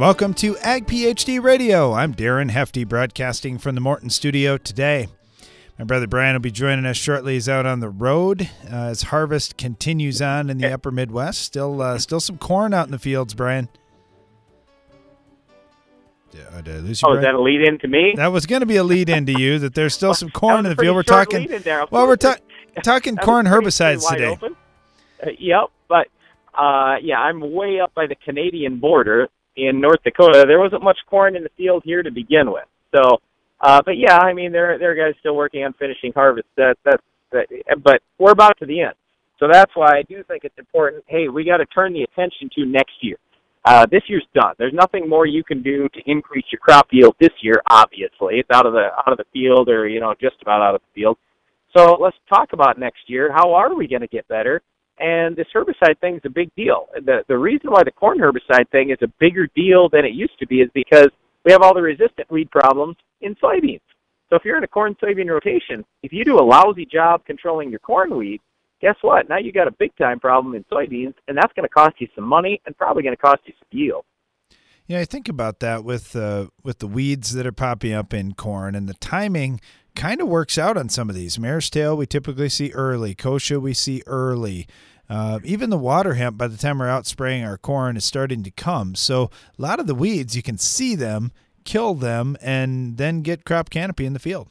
welcome to Ag PhD Radio. I'm Darren Hefty, broadcasting from the Morton studio today. My brother Brian will be joining us shortly. He's out on the road as harvest continues on in the upper Midwest. Still some corn out in the fields, Brian. Did I lose you, Brian? Is that a lead-in to me? That was going to be a lead-in to you, that there's still some corn in the field. We're talking corn herbicides today. Yep, but I'm way up by the Canadian border in North Dakota. There wasn't much corn in the field here to begin with. So, but yeah, I mean, there are guys still working on finishing harvest. But we're about to the end. So that's why I do think it's important. Hey, we got to turn the attention to next year. This year's done. There's nothing more you can do to increase your crop yield this year. Obviously, it's out of the field, or just about out of the field. So let's talk about next year. How are we going to get better? And this herbicide thing is a big deal. The reason why the corn herbicide thing is a bigger deal than it used to be is because we have all the resistant weed problems in soybeans. So if you're in a corn-soybean rotation, if you do a lousy job controlling your corn weed, guess what? Now you got a big-time problem in soybeans, and that's going to cost you some money and probably going to cost you some yield. Yeah, I think about that with the weeds that are popping up in corn, and the timing kind of works out on some of these. Mare's tail we typically see early. Kochia we see early. Even the water hemp, by the time we're out spraying our corn, is starting to come. So a lot of the weeds, you can see them, kill them, and then get crop canopy in the field.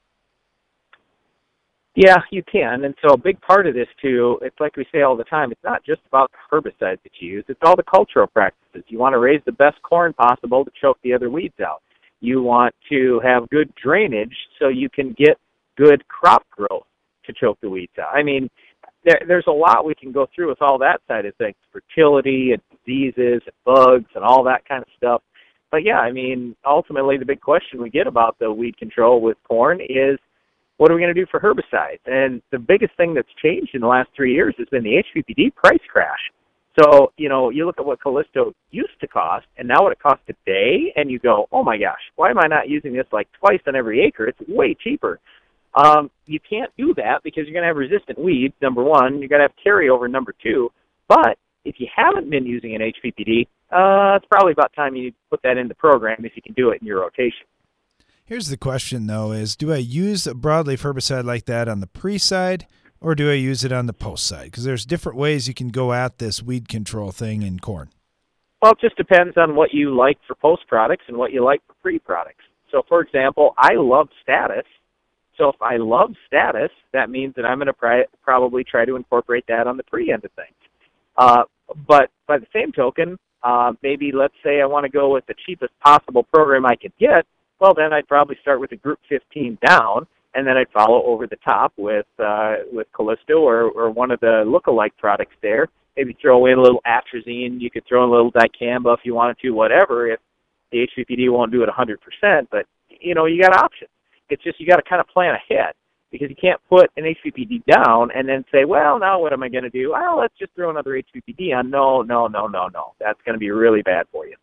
Yeah, you can. And so a big part of this, too, it's like we say all the time, it's not just about the herbicides that you use. It's all the cultural practices. You want to raise the best corn possible to choke the other weeds out. You want to have good drainage so you can get good crop growth to choke the weeds out. I mean, there's a lot we can go through with all that side of things, fertility and diseases and bugs and all that kind of stuff. But, yeah, I mean, ultimately the big question we get about the weed control with corn is, what are we going to do for herbicides? And the biggest thing that's changed in the last 3 years has been the HPPD price crash. So, you look at what Callisto used to cost and now what it costs today, and you go, oh, my gosh, why am I not using this like twice on every acre? It's way cheaper. You can't do that because you're going to have resistant weeds, number one. You're going to have carryover, number two. But if you haven't been using an HPPD, it's probably about time you put that in the program if you can do it in your rotation. Here's the question, though, is do I use a broadleaf herbicide like that on the pre-side, or do I use it on the post side? Because there's different ways you can go at this weed control thing in corn. Well, it just depends on what you like for post products and what you like for pre products. So, for example, I love Status. So if I love Status, that means that I'm going to probably try to incorporate that on the pre end of things. But by the same token, maybe let's say I want to go with the cheapest possible program I could get. Well, then I'd probably start with a Group 15 down, and then I'd follow over the top with Callisto or one of the lookalike products there. Maybe throw in a little atrazine. You could throw in a little dicamba if you wanted to, whatever, if the HPPD won't do it 100%. But, you got options. It's just you got to kind of plan ahead because you can't put an HPPD down and then say, well, now what am I going to do? Well, let's just throw another HPPD on. No. That's going to be really bad for you.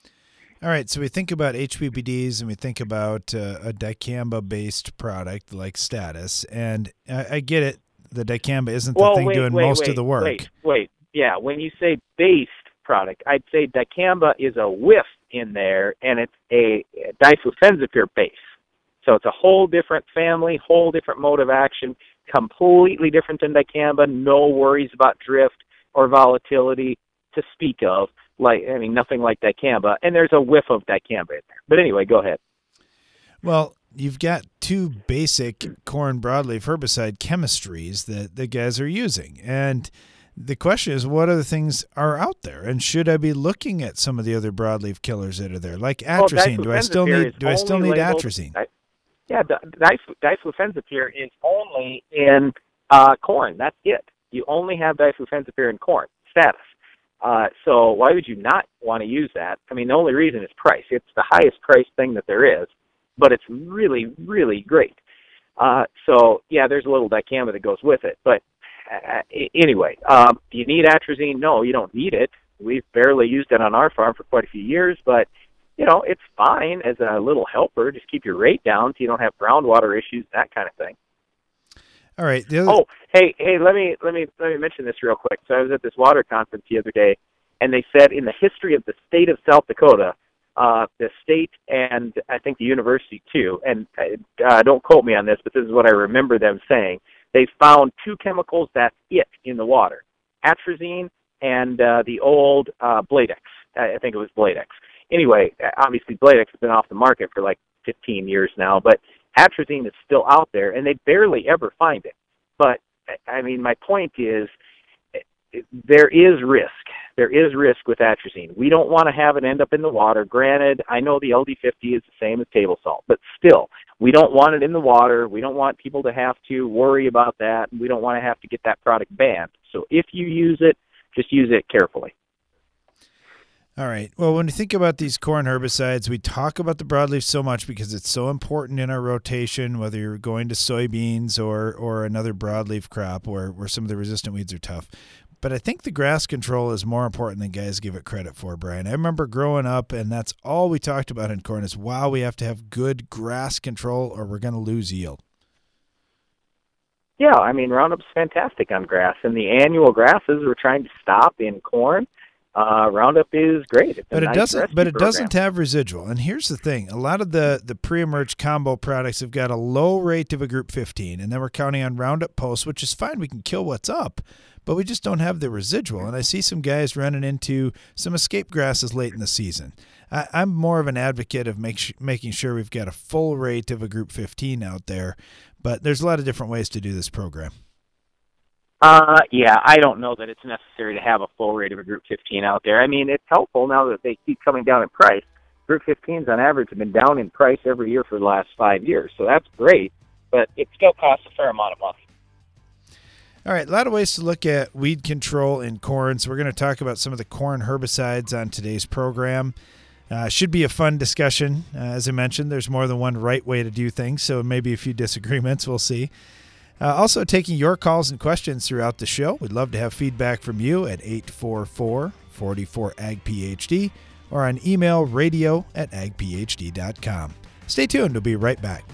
All right, so we think about HPPDs and we think about a dicamba-based product like Status, and I get it. The dicamba isn't the thing doing most of the work. Wait. Yeah, when you say based product, I'd say dicamba is a whiff in there, and it's a diflufenzacapir base. So it's a whole different family, whole different mode of action, completely different than dicamba, no worries about drift or volatility to speak of. Nothing like dicamba, and there's a whiff of dicamba in there. But anyway, go ahead. Well, you've got two basic corn broadleaf herbicide chemistries that the guys are using, and the question is, what other things are out there, and should I be looking at some of the other broadleaf killers that are there, like atrazine? Do I still need atrazine? Diflufenzacapir is only in corn. That's it. You only have diflufenzacapir in corn. Status. So why would you not want to use that? I mean, the only reason is price. It's the highest priced thing that there is, but it's really, really great. So, yeah, there's a little dicamba that goes with it. But anyway, do you need atrazine? No, you don't need it. We've barely used it on our farm for quite a few years, but, it's fine as a little helper. Just keep your rate down so you don't have groundwater issues, that kind of thing. All right. Hey, let me mention this real quick. So I was at this water conference the other day, And they said in the history of the state of South Dakota, the state and I think the university too, and don't quote me on this, but this is what I remember them saying, they found two chemicals that's it in the water, atrazine and the old Bladex. I think it was Bladex. Anyway, obviously Bladex has been off the market for like 15 years now, but atrazine is still out there, and they barely ever find it. But, I mean, my point is there is risk. There is risk with atrazine. We don't want to have it end up in the water. Granted, I know the LD50 is the same as table salt, but still, we don't want it in the water. We don't want people to have to worry about that, and we don't want to have to get that product banned. So if you use it, just use it carefully. All right. Well, when you think about these corn herbicides, we talk about the broadleaf so much because it's so important in our rotation, whether you're going to soybeans or another broadleaf crop where some of the resistant weeds are tough. But I think the grass control is more important than guys give it credit for, Brian. I remember growing up, and that's all we talked about in corn is, wow, we have to have good grass control or we're going to lose yield. Yeah, I mean, Roundup's fantastic on grass, and the annual grasses we're trying to stop in corn. Roundup is great. It's but it doesn't have residual. And here's the thing: a lot of the pre-emerge combo products have got a low rate of a group 15, and then we're counting on Roundup Post, which is fine. We can kill what's up, but we just don't have the residual. And I see some guys running into some escape grasses late in the season. I'm more of an advocate of making sure we've got a full rate of a group 15 out there, but there's a lot of different ways to do this program. Yeah, I don't know that it's necessary to have a full rate of a Group 15 out there. I mean, it's helpful now that they keep coming down in price. Group 15s on average have been down in price every year for the last 5 years, so that's great, but it still costs a fair amount of money. All right, a lot of ways to look at weed control in corn, so we're going to talk about some of the corn herbicides on today's program. Should be a fun discussion. As I mentioned, there's more than one right way to do things, so maybe a few disagreements. We'll see. Also taking your calls and questions throughout the show. We'd love to have feedback from you at 844-44-AG-PHD or on email radio@agphd.com. Stay tuned. We'll be right back.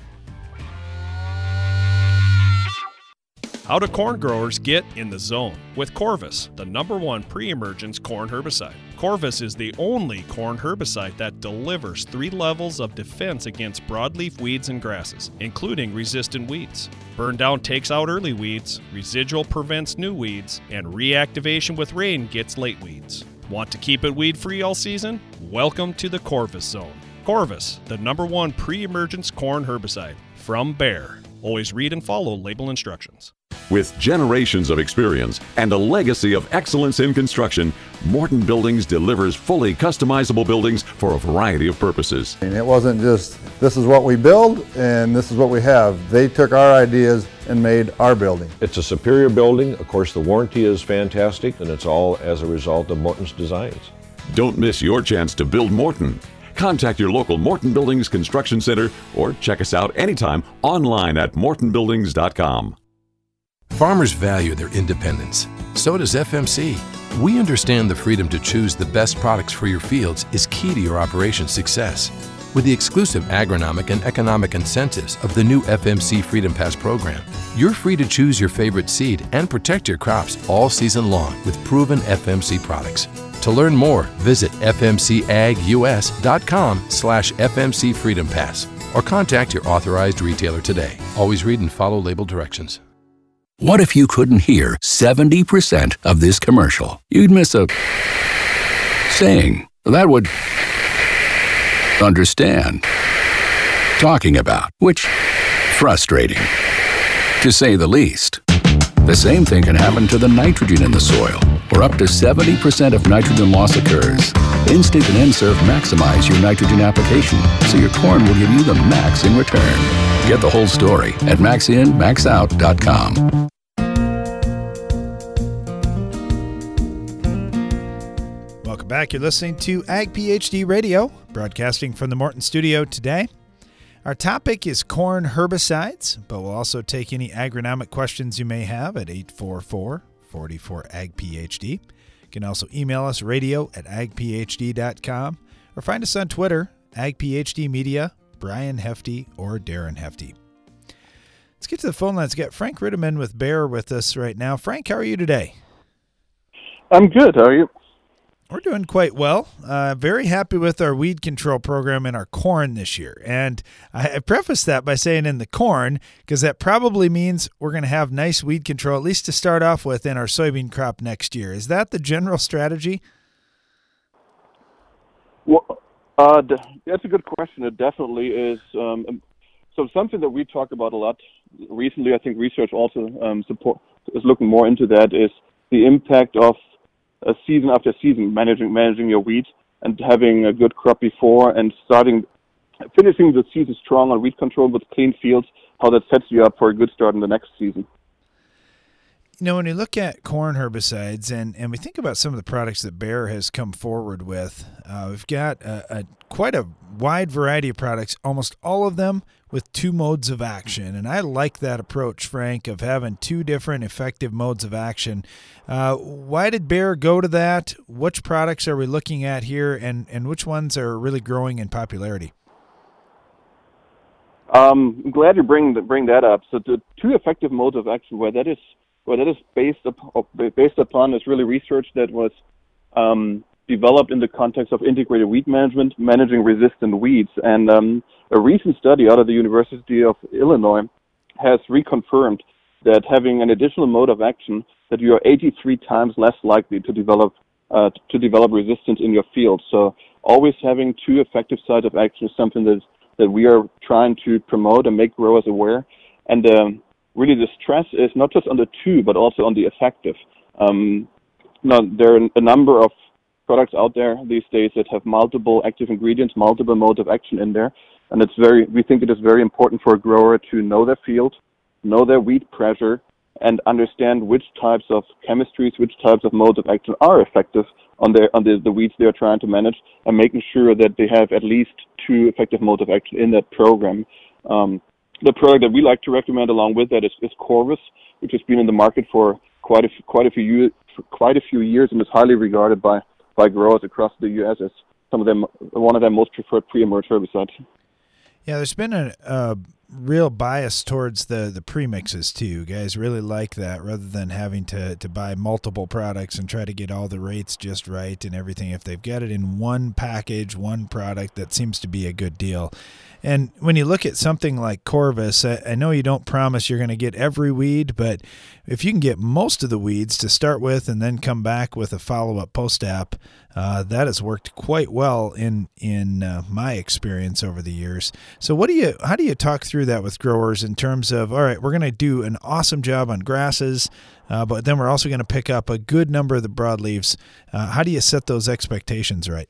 How do corn growers get in the zone? With Corvus, the #1 pre-emergence corn herbicide. Corvus is the only corn herbicide that delivers 3 levels of defense against broadleaf weeds and grasses, including resistant weeds. Burn down takes out early weeds, residual prevents new weeds, and reactivation with rain gets late weeds. Want to keep it weed-free all season? Welcome to the Corvus zone. Corvus, the #1 pre-emergence corn herbicide. From Bayer. Always read and follow label instructions. With generations of experience and a legacy of excellence in construction, Morton Buildings delivers fully customizable buildings for a variety of purposes. And it wasn't just, this is what we build and this is what we have. They took our ideas and made our building. It's a superior building. Of course, the warranty is fantastic, and it's all as a result of Morton's designs. Don't miss your chance to build Morton. Contact your local Morton Buildings Construction Center or check us out anytime online at mortonbuildings.com. Farmers value their independence. So does FMC. We understand the freedom to choose the best products for your fields is key to your operation's success. With the exclusive agronomic and economic incentives of the new FMC Freedom Pass program, you're free to choose your favorite seed and protect your crops all season long with proven FMC products. To learn more, visit fmcagus.com/FMC Freedom Pass or contact your authorized retailer today. Always read and follow label directions. What if you couldn't hear 70% of this commercial? You'd miss a saying that would understand talking about, which frustrating, to say the least. The same thing can happen to the nitrogen in the soil, where up to 70% of nitrogen loss occurs. Instinct and N-Serve maximize your nitrogen application, so your corn will give you the max in return. Get the whole story at maxinmaxout.com. Welcome back. You're listening to Ag PhD Radio, broadcasting from the Morton studio today. Our topic is corn herbicides, but we'll also take any agronomic questions you may have at 844-44-AG-PHD. You can also email us radio@agphd.com or find us on Twitter, AgPhD Media, Brian Hefty, or Darren Hefty. Let's get to the phone lines. We've got Frank Ritteman with Bayer with us right now. Frank, how are you today? I'm good. How are you? We're doing quite well. Very happy with our weed control program in our corn this year. And I preface that by saying in the corn, because that probably means we're going to have nice weed control, at least to start off with, in our soybean crop next year. Is that the general strategy? Well, that's a good question. It definitely is. So something that we talk about a lot recently, I think research also is looking more into that, is the impact of season after season, managing your weeds and having a good crop before and finishing the season strong on weed control with clean fields, how that sets you up for a good start in the next season. You know, when you look at corn herbicides and we think about some of the products that Bayer has come forward with, we've got quite a wide variety of products, almost all of them with two modes of action. And I like that approach, Frank, of having two different effective modes of action. Why did Bayer go to that? Which products are we looking at here, and which ones are really growing in popularity? I'm glad you bring that up. So the two effective modes of action, where that is based upon is really research that was developed in the context of integrated weed management, managing resistant weeds. And a recent study out of the University of Illinois has reconfirmed that having an additional mode of action, that you are 83 times less likely to develop resistance in your field. So always having two effective sides of action is something that we are trying to promote and make growers aware. And really the stress is not just on the two, but also on the effective. There are a number of products out there these days that have multiple active ingredients, multiple modes of action in there. And we think it is very important for a grower to know their field, know their weed pressure, and understand which types of chemistries, which types of modes of action are effective on the weeds they are trying to manage, and making sure that they have at least two effective modes of action in that program. The product that we like to recommend along with that is Corvus, which has been in the market for quite a few years and is highly regarded by growers across the U.S. as one of their most preferred pre-emerge herbicides. Yeah, there's been a real bias towards the premixes too. Guys really like that, rather than having to buy multiple products and try to get all the rates just right and everything. If they've got it in one package, one product, that seems to be a good deal. And when you look at something like Corvus, I know you don't promise you're going to get every weed, but if you can get most of the weeds to start with and then come back with a follow-up post-app, that has worked quite well in my experience over the years. So how do you talk through that with growers in terms of, all right, we're going to do an awesome job on grasses, but then we're also going to pick up a good number of the broadleaves. How do you set those expectations right?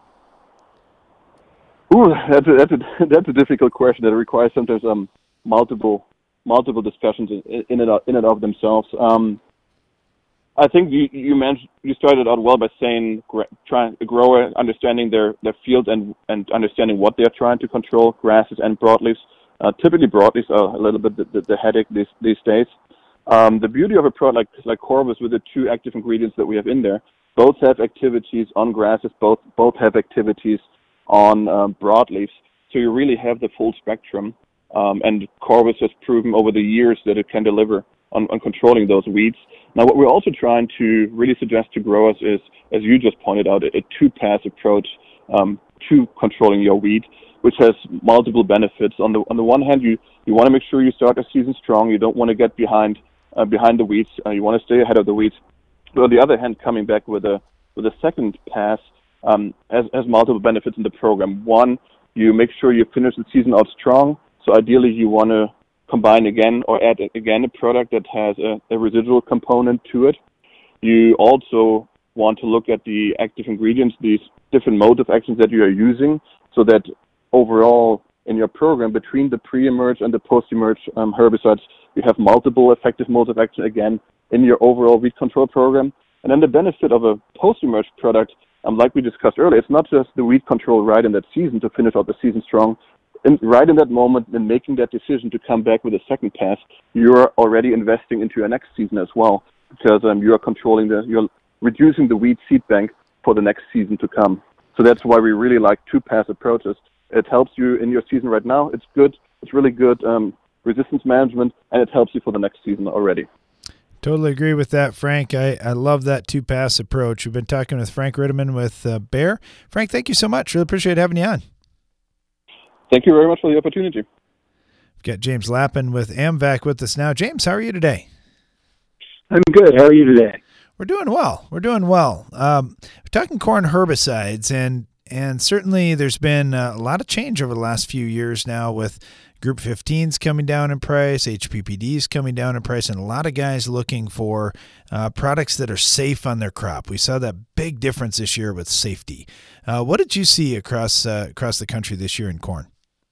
Ooh, that's a difficult question that requires sometimes multiple discussions in and of themselves. I think you started out well by saying a grower understanding their field and understanding what they are trying to control, grasses and broadleaves. Typically broadleaves are a little bit the headache these days. The beauty of a product like Corvus with the two active ingredients that we have in there, both have activities on grasses, both have activities on broadleaves. So you really have the full spectrum. And Corvus has proven over the years that it can deliver on controlling those weeds. Now, what we're also trying to really suggest to growers is, as you just pointed out, a two-pass approach to controlling your weed, which has multiple benefits. On the one hand, you want to make sure you start the season strong. You don't want to get behind the weeds. You want to stay ahead of the weeds. But on the other hand, coming back with a second pass has multiple benefits in the program. One, you make sure you finish the season out strong. So ideally, you want to combine again or add again a product that has a residual component to it. You also want to look at the active ingredients, these different modes of actions that you are using, so that overall in your program between the pre-emerge and the post-emerge herbicides, you have multiple effective modes of action again in your overall weed control program. And then the benefit of a post-emerge product, like we discussed earlier, it's not just the weed control right in that season to finish out the season strong. Right in that moment, in making that decision to come back with a second pass, you're already investing into your next season as well, because you are you're reducing the weed seed bank for the next season to come. So that's why we really like two-pass approaches. It helps you in your season right now. It's good. It's really good resistance management, and it helps you for the next season already. Totally agree with that, Frank. I love that two-pass approach. We've been talking with Frank Ritterman with Bayer. Frank, thank you so much. Really appreciate having you on. Thank you very much for the opportunity. We've got James Lappin with AMVAC with us now. James, how are you today? I'm good. How are you today? We're doing well. We're talking corn herbicides, and certainly there's been a lot of change over the last few years now with Group 15s coming down in price, HPPDs coming down in price, and a lot of guys looking for products that are safe on their crop. We saw that big difference this year with safety. What did you see across the country this year in corn?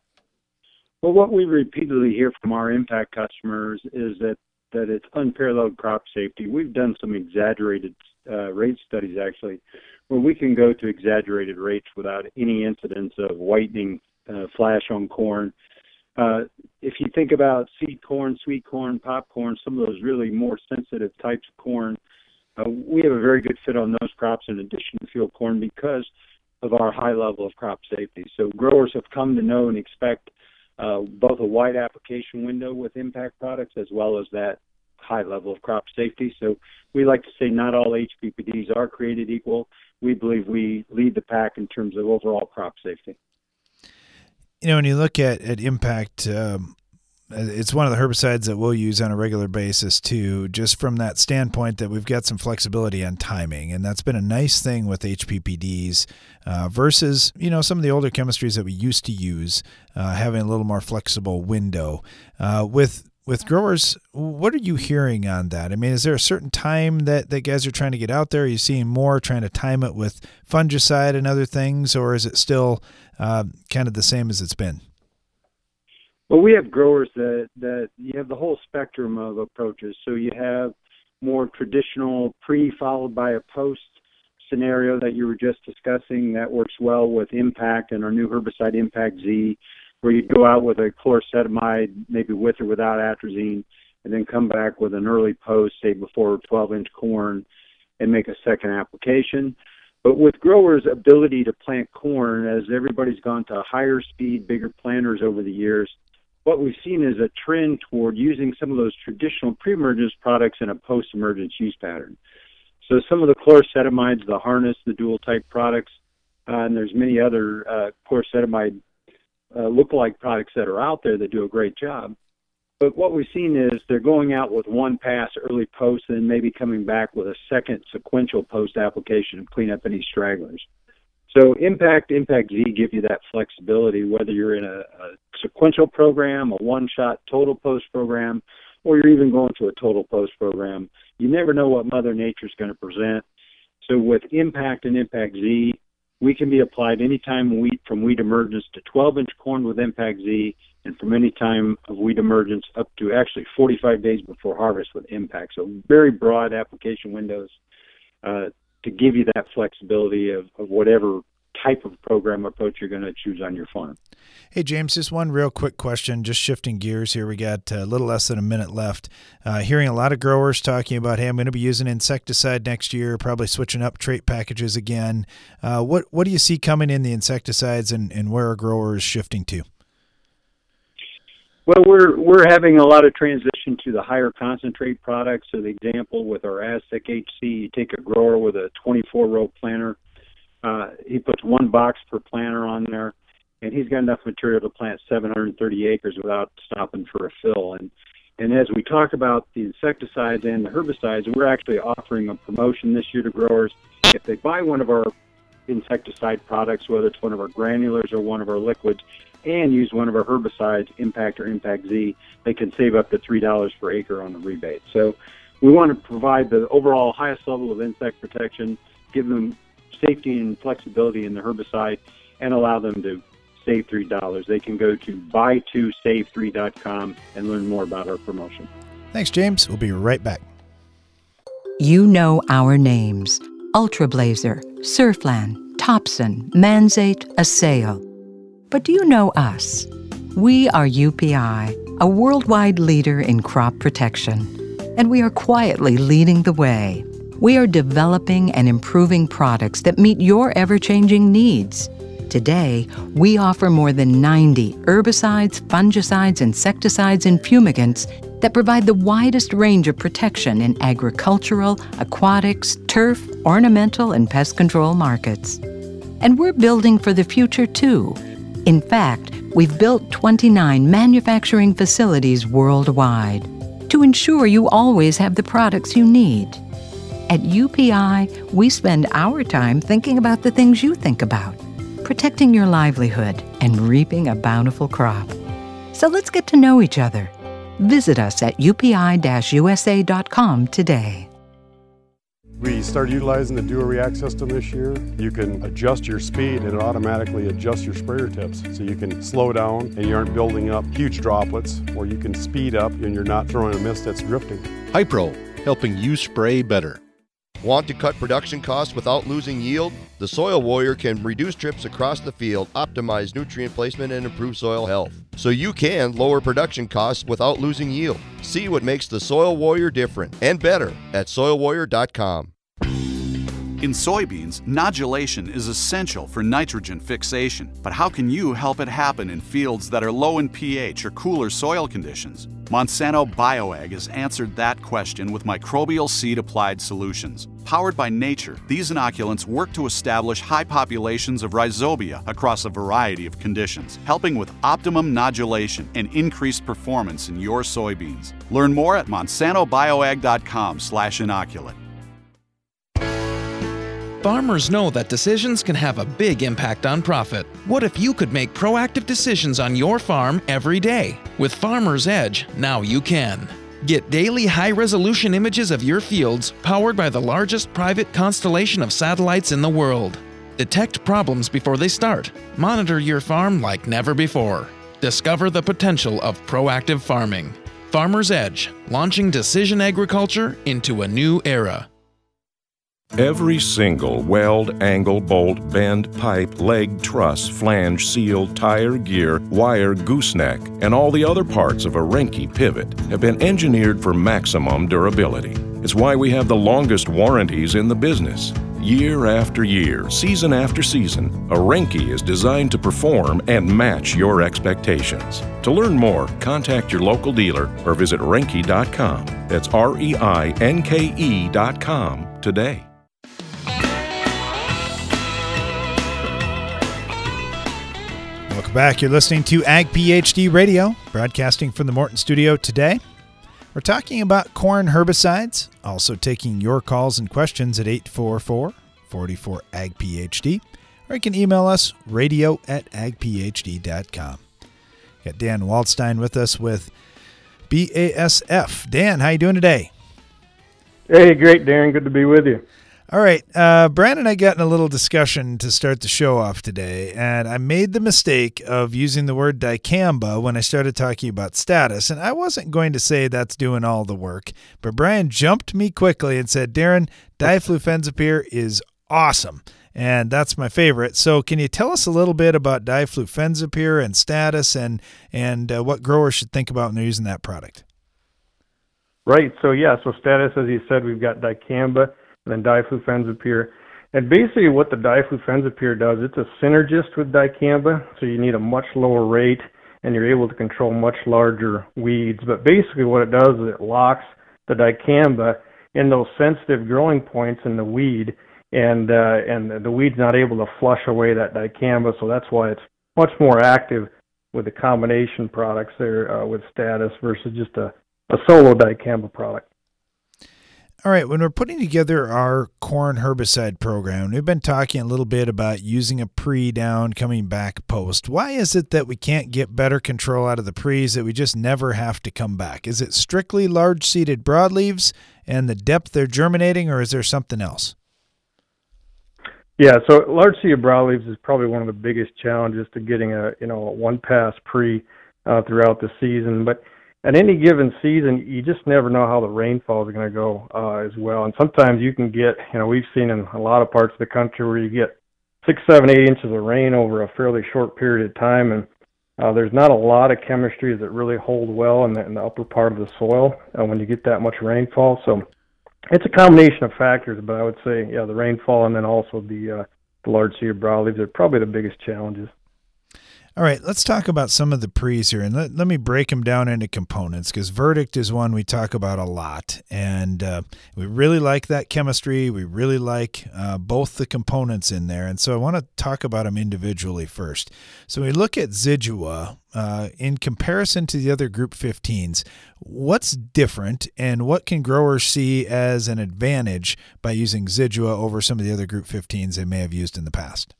Well, what we repeatedly hear from our impact customers is that it's unparalleled crop safety. We've done some exaggerated rate studies, actually, where we can go to exaggerated rates without any incidence of whitening flash on corn. If you think about seed corn, sweet corn, popcorn, some of those really more sensitive types of corn, we have a very good fit on those crops in addition to field corn because of our high level of crop safety. So growers have come to know and expect both a wide application window with impact products as well as that high level of crop safety. So we like to say not all HPPDs are created equal. We believe we lead the pack in terms of overall crop safety. You know, when you look at impact, it's one of the herbicides that we'll use on a regular basis too, just from that standpoint that we've got some flexibility on timing. And that's been a nice thing with HPPDs versus, you know, some of the older chemistries that we used to use, having a little more flexible window. With growers, what are you hearing on that? I mean, is there a certain time that guys are trying to get out there? Are you seeing more trying to time it with fungicide and other things, or is it still kind of the same as it's been? Well, we have growers that you have the whole spectrum of approaches. So you have more traditional pre followed by a post scenario that you were just discussing that works well with Impact and our new herbicide Impact Z, where you go out with a chlorsetamide, maybe with or without atrazine, and then come back with an early post, say before 12-inch corn, and make a second application. But with growers' ability to plant corn, as everybody's gone to higher speed, bigger planters over the years, what we've seen is a trend toward using some of those traditional pre-emergence products in a post-emergence use pattern. So some of the chlorsetamides, the Harness, the dual-type products, and there's many other chlorsetamide lookalike products that are out there that do a great job. But what we've seen is they're going out with one pass early post and then maybe coming back with a second sequential post application and clean up any stragglers. So Impact Z give you that flexibility, whether you're in a sequential program, a one-shot total post program, or you're even going to a total post program. You never know what Mother Nature's going to present. So with Impact and Impact Z, we can be applied anytime from wheat emergence to 12-inch corn with Impact Z, and from any time of wheat emergence up to actually 45 days before harvest with Impact. So very broad application windows to give you that flexibility of whatever type of program approach you're going to choose on your farm. Hey, James, just one real quick question, just shifting gears here. We got a little less than a minute left. Hearing a lot of growers talking about, hey, I'm going to be using insecticide next year, probably switching up trait packages again. What do you see coming in the insecticides and where are growers shifting to? Well, we're having a lot of transition to the higher concentrate products. So the example with our Aztec HC, you take a grower with a 24-row planter. He puts one box per planter on there, and he's got enough material to plant 730 acres without stopping for a fill. And as we talk about the insecticides and the herbicides, we're actually offering a promotion this year to growers. If they buy one of our insecticide products, whether it's one of our granulars or one of our liquids, and use one of our herbicides, Impact or Impact Z, they can save up to $3 per acre on the rebate. So we want to provide the overall highest level of insect protection, give them safety and flexibility in the herbicide, and allow them to save $3. They can go to buy2save3.com and learn more about our promotion. Thanks, James. We'll be right back. You know our names: Ultra Blazer, Surfland, Topson, Manzate, Assail. But do you know us? We are UPI, a worldwide leader in crop protection, and we are quietly leading the way. We are developing and improving products that meet your ever-changing needs. Today, we offer more than 90 herbicides, fungicides, insecticides, and fumigants that provide the widest range of protection in agricultural, aquatics, turf, ornamental, and pest control markets. And we're building for the future, too. In fact, we've built 29 manufacturing facilities worldwide to ensure you always have the products you need. At UPI, we spend our time thinking about the things you think about, protecting your livelihood and reaping a bountiful crop. So let's get to know each other. Visit us at upi-usa.com today. We started utilizing the Duo React system this year. You can adjust your speed and it automatically adjusts your sprayer tips. So you can slow down and you aren't building up huge droplets, or you can speed up and you're not throwing a mist that's drifting. Hypro, helping you spray better. Want to cut production costs without losing yield? The Soil Warrior can reduce trips across the field, optimize nutrient placement, and improve soil health. So you can lower production costs without losing yield. See what makes the Soil Warrior different and better at soilwarrior.com. In soybeans, nodulation is essential for nitrogen fixation. But how can you help it happen in fields that are low in pH or cooler soil conditions? Monsanto Bioag has answered that question with microbial seed-applied solutions. Powered by nature, these inoculants work to establish high populations of rhizobia across a variety of conditions, helping with optimum nodulation and increased performance in your soybeans. Learn more at monsantobioag.com/inoculate. Farmers know that decisions can have a big impact on profit. What if you could make proactive decisions on your farm every day? With Farmer's Edge, now you can. Get daily high-resolution images of your fields powered by the largest private constellation of satellites in the world. Detect problems before they start. Monitor your farm like never before. Discover the potential of proactive farming. Farmer's Edge, launching decision agriculture into a new era. Every single weld, angle, bolt, bend, pipe, leg, truss, flange, seal, tire, gear, wire, gooseneck, and all the other parts of a Renke pivot have been engineered for maximum durability. It's why we have the longest warranties in the business. Year after year, season after season, a Renke is designed to perform and match your expectations. To learn more, contact your local dealer or visit Renke.com. That's REINKE.com today. Welcome back. You're listening to Ag PhD Radio, broadcasting from the Morton studio today. We're talking about corn herbicides, also taking your calls and questions at 844-44-AG-PhD, or you can email us, radio@agphd.com. Got Dan Waldstein with us with BASF. Dan, how you doing today? Hey, great, Darren. Good to be with you. All right. Brad and I got in a little discussion to start the show off today, and I made the mistake of using the word dicamba when I started talking about status, and I wasn't going to say that's doing all the work, but Brian jumped me quickly and said, Darren, diflufenzapyr is awesome, and that's my favorite. So can you tell us a little bit about diflufenzapyr and status and what growers should think about when they're using that product? Right. So status, as you said, we've got dicamba, and then diflufenzapyr. And basically what the diflufenzapyr does, it's a synergist with dicamba, so you need a much lower rate and you're able to control much larger weeds. But basically what it does is it locks the dicamba in those sensitive growing points in the weed, and the weed's not able to flush away that dicamba, so that's why it's much more active with the combination products there with status versus just a solo dicamba product. All right, when we're putting together our corn herbicide program, we've been talking a little bit about using a pre down, coming back post. Why is it that we can't get better control out of the pre's, that we just never have to come back? Is it strictly large-seeded broadleaves and the depth they're germinating, or is there something else? Yeah, so large-seeded broadleaves is probably one of the biggest challenges to getting a one-pass pre throughout the season, but at any given season, you just never know how the rainfall is going to go as well. And sometimes you can get, we've seen in a lot of parts of the country where you get 6, 7, 8 inches of rain over a fairly short period of time. And there's not a lot of chemistries that really hold well in the upper part of the soil when you get that much rainfall. So it's a combination of factors, but I would say, the rainfall and then also the the large-seeded broadleaves are probably the biggest challenges. All right, let's talk about some of the pre's here, and let me break them down into components, because Verdict is one we talk about a lot, and we really like that chemistry. We really like both the components in there, and so I want to talk about them individually first. So we look at Zidua in comparison to the other Group 15s. What's different, and what can growers see as an advantage by using Zidua over some of the other Group 15s they may have used in the past?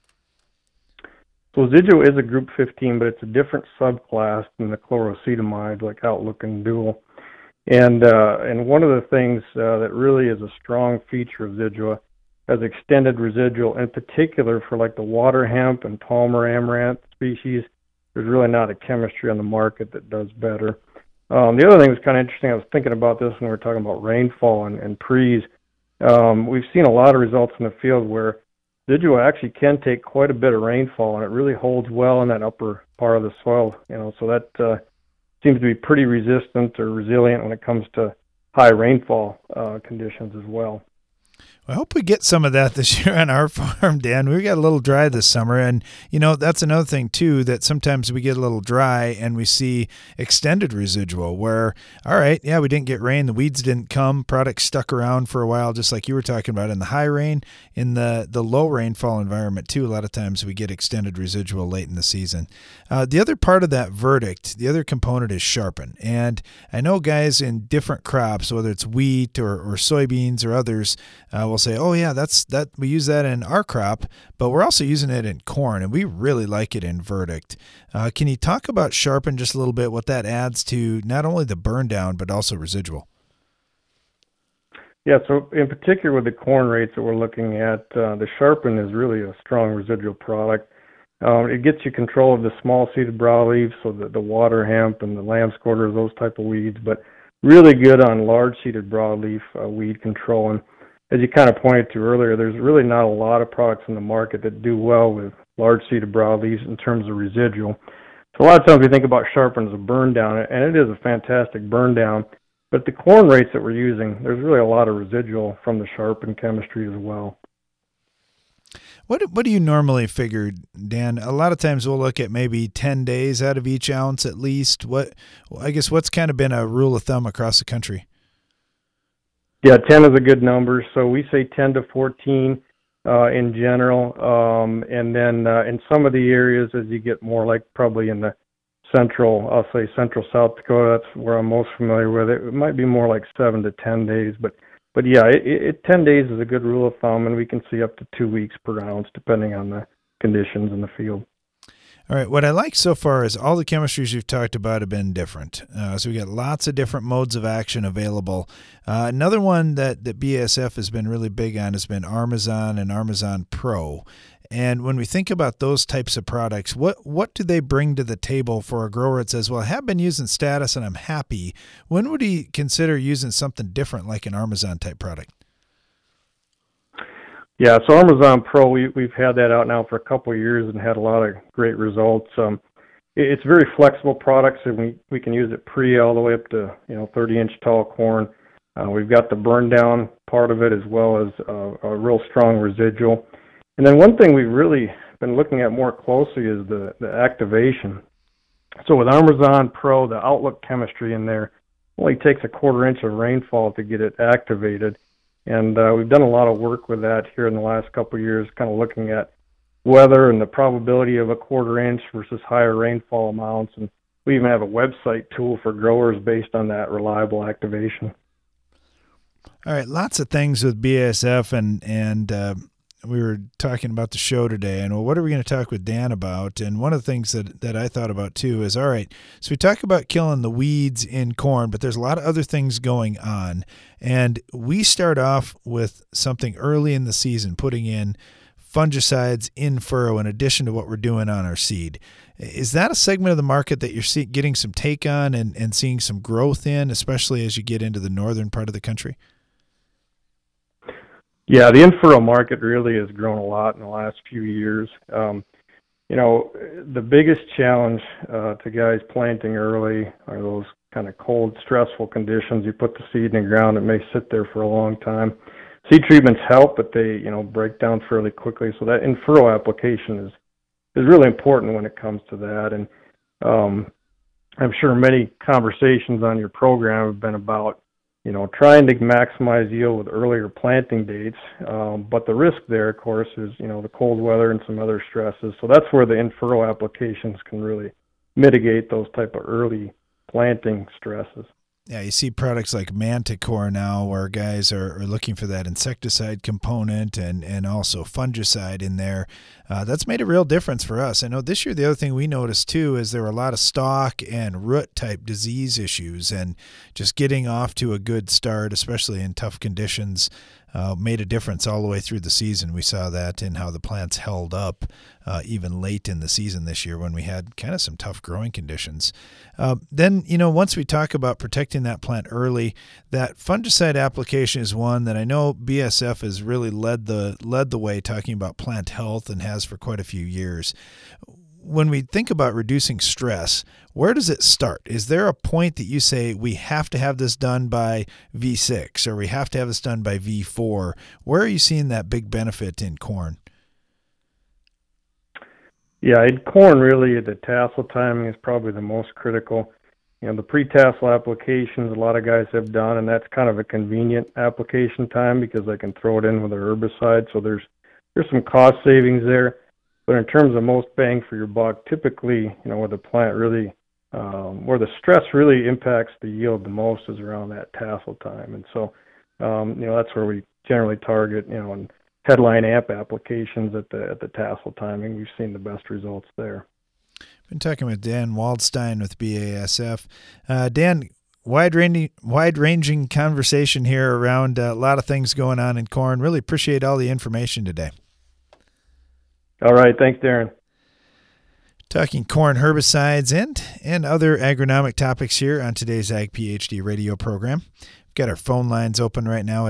So Zidua is a Group 15, but it's a different subclass than the chlorocetamide, like Outlook and Dual. And one of the things that really is a strong feature of Zidua has extended residual, in particular for like the water hemp and Palmer amaranth species. There's really not a chemistry on the market that does better. The other thing was kind of interesting. I was thinking about this when we were talking about rainfall and pre's. We've seen a lot of results in the field where Zidua actually can take quite a bit of rainfall, and it really holds well in that upper part of the soil. So that seems to be pretty resistant or resilient when it comes to high rainfall conditions as well. I hope we get some of that this year on our farm, Dan. We got a little dry this summer, and that's another thing too, that sometimes we get a little dry and we see extended residual where, all right, yeah, we didn't get rain, the weeds didn't come, products stuck around for a while, just like you were talking about in the high rain. In the low rainfall environment too, a lot of times we get extended residual late in the season. The other part of that Verdict, the other component is Sharpen, and I know guys in different crops, whether it's wheat or soybeans or others, will say, oh yeah, that we use that in our crop, but we're also using it in corn, and we really like it in Verdict. Can you talk about Sharpen just a little bit, what that adds to not only the burn down, but also residual? Yeah, so in particular with the corn rates that we're looking at, the Sharpen is really a strong residual product. It gets you control of the small-seeded broadleaves, so the water hemp and the lamb's quarters, those type of weeds, but really good on large-seeded broadleaf weed control. And as you kind of pointed to earlier, there's really not a lot of products in the market that do well with large-seeded broadleaves in terms of residual. So a lot of times we think about Sharpen as a burn down, and it is a fantastic burn down. But the corn rates that we're using, there's really a lot of residual from the Sharpen chemistry as well. What do you normally figure, Dan? A lot of times we'll look at maybe 10 days out of each ounce at least. What's kind of been a rule of thumb across the country? Yeah, 10 is a good number. So we say 10 to 14 in general. And then in some of the areas, as you get more like probably in the central South Dakota, that's where I'm most familiar with it. It might be more like 7 to 10 days. But yeah, 10 days is a good rule of thumb, and we can see up to 2 weeks per ounce depending on the conditions in the field. All right, what I like so far is all the chemistries you've talked about have been different. So we got lots of different modes of action available. Another one that BASF has been really big on has been Armazon and Armazon Pro. And when we think about those types of products, what do they bring to the table for a grower that says, well, I have been using Status and I'm happy? When would he consider using something different like an Armazon type product? Yeah, so Armazon Pro, we've had that out now for a couple of years and had a lot of great results. It's a very flexible product, so we can use it pre all the way up to 30-inch tall corn. We've got the burn down part of it as well as a real strong residual. And then one thing we've really been looking at more closely is the activation. So with Armazon Pro, the Outlook chemistry in there only takes a 1/4 inch of rainfall to get it activated. And we've done a lot of work with that here in the last couple of years, kind of looking at weather and the probability of a 1/4 inch versus higher rainfall amounts. And we even have a website tool for growers based on that reliable activation. All right, lots of things with BASF, and we were talking about the show today, and what are we going to talk with Dan about? And one of the things that I thought about too is, all right, so we talk about killing the weeds in corn, but there's a lot of other things going on. And we start off with something early in the season, putting in fungicides in furrow in addition to what we're doing on our seed. Is that a segment of the market that you're getting some take on and seeing some growth in, especially as you get into the northern part of the country? Yeah, the in-furrow market really has grown a lot in the last few years. The biggest challenge to guys planting early are those kind of cold, stressful conditions. You put the seed in the ground, it may sit there for a long time. seed treatments help, but they, break down fairly quickly. So that in-furrow application is really important when it comes to that. And I'm sure many conversations on your program have been about, trying to maximize yield with earlier planting dates. But the risk there, of course, is, the cold weather and some other stresses. So that's where the in-furrow applications can really mitigate those type of early planting stresses. Yeah, you see products like Manticore now where guys are looking for that insecticide component and also fungicide in there. That's made a real difference for us. I know this year the other thing we noticed too is there were a lot of stalk and root type disease issues, and just getting off to a good start, especially in tough conditions, made a difference all the way through the season. We saw that in how the plants held up even late in the season this year when we had kind of some tough growing conditions. Then, once we talk about protecting that plant early, that fungicide application is one that I know BSF has really led the way talking about plant health and has for quite a few years. When we think about reducing stress, where does it start? Is there a point that you say we have to have this done by V6 or we have to have this done by V4? Where are you seeing that big benefit in corn? Yeah, in corn, really, the tassel timing is probably the most critical. The pre-tassel applications a lot of guys have done, and that's kind of a convenient application time because they can throw it in with a herbicide. So there's some cost savings there. But in terms of most bang for your buck, typically, where the plant really, where the stress really impacts the yield the most is around that tassel time. And so, that's where we generally target, and headline amp applications at the tassel timing. We've seen the best results there. Been talking with Dan Waldstein with BASF. Dan, wide-ranging conversation here around a lot of things going on in corn. Really appreciate all the information today. All right. Thanks, Darren. Talking corn herbicides and other agronomic topics here on today's Ag PhD radio program. We've got our phone lines open right now at